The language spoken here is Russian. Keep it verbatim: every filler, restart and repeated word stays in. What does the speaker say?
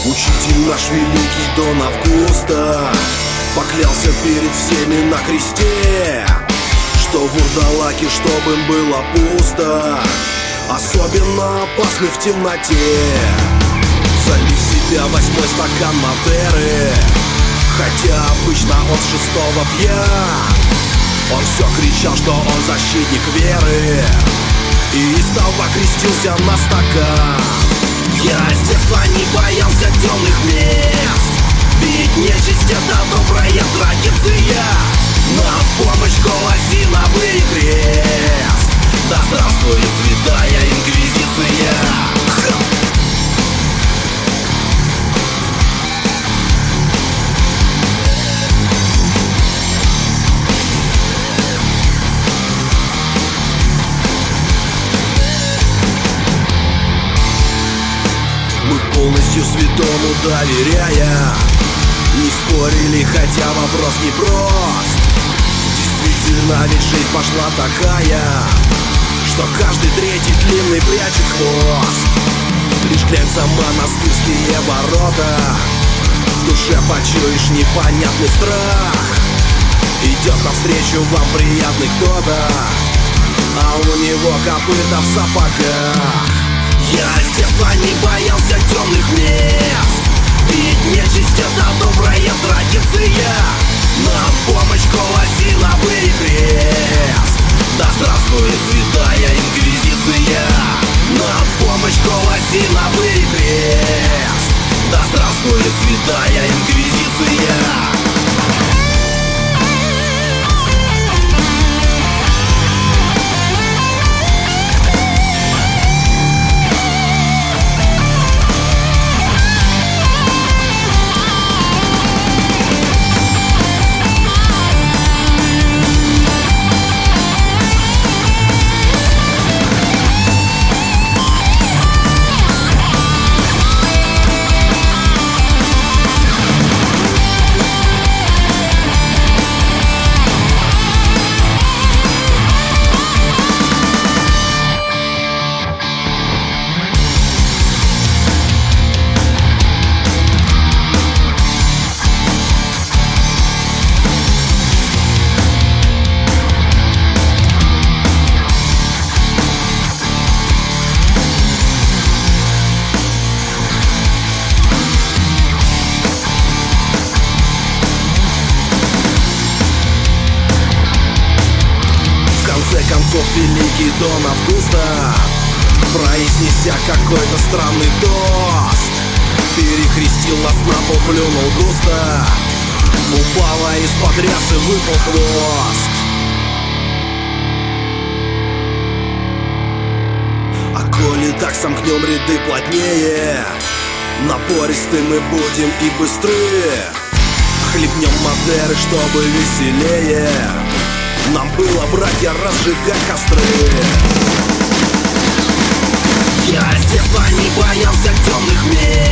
Учитель наш великий Дон Августа поклялся перед всеми на кресте, что в вурдалаке, чтоб им было пусто, особенно опасны в темноте. Залив в себя восьмой стакан Мадеры, хотя обычно он с шестого пьян, он все кричал, что он защитник веры, и издалба крестился на стакан. Я с детства не боялся темных мест, ведь нечисть — это добрая традиция. Нам в помощь колосиновый крест, да здравствует святая инквизиция. Мы полностью святому доверяя не спорили, хотя вопрос непрост. Действительно, ведь жизнь пошла такая, что каждый третий длинный прячет хвост. Лишь глянься монастырские ворота, в душе почуешь непонятный страх. Идет навстречу вам приятный кто-то, а у него копыта в сапогах. Я с детства не боялся темных мест, ведь нечисть — это добрая традиция. Нам в помощь колосиновый крест, да здравствует святая инквизиция. Нам в помощь колосиновый крест, да здравствует святая инквизиция. В конце концов великий Дон Августа, произнеся какой-то странный тост, перекрестил нас на пол, плюнул густо, упала из-под рясы, выпал хвост. А коли так сомкнем ряды плотнее, напористы мы будем и быстры. Хлебнем Мадеры, чтобы веселее нам было, братья, разжигать костры. Я с детства не боялся темных мест,